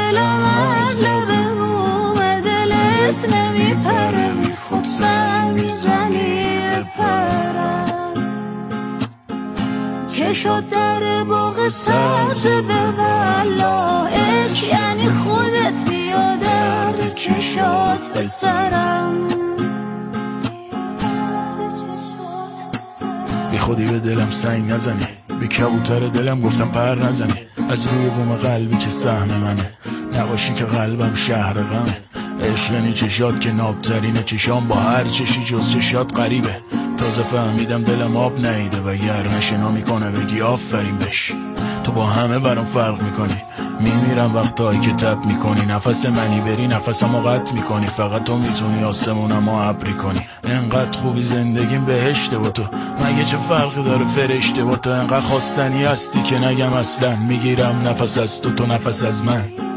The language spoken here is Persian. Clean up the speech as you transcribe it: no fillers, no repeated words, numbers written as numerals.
دلم از لب رومه دلت نمیپره بی خود سر میزنی بپرم چشات در باغ سبز به والا عشق یعنی خودت بیا درد چشات به سرم بی خودی به دلم سنگ نزنی بی کبوتر دلم گفتم پر نزنی از روی بوم قلبی که سهم منه نباشی که قلبم شهر غمه عشق یعنی چشات که نابترینه چشام با هر چشی جز چشات غریبه تازه فهمیدم دلم آب نیده و گر نشنا میکنه بگی آفرین بش تو با همه برام فرق میکنی میمیرم وقتایی که تب میکنی نفس منی بری نفسمو قطع میکنی فقط تو میتونی آسمونمو ابری کنی انقدر خوبی زندگیم بهشته با تو مگه چه فرقی داره فرشته با تو انقدر خواستنی هستی که نگم اصلا میگیرم نفس از تو نفس از من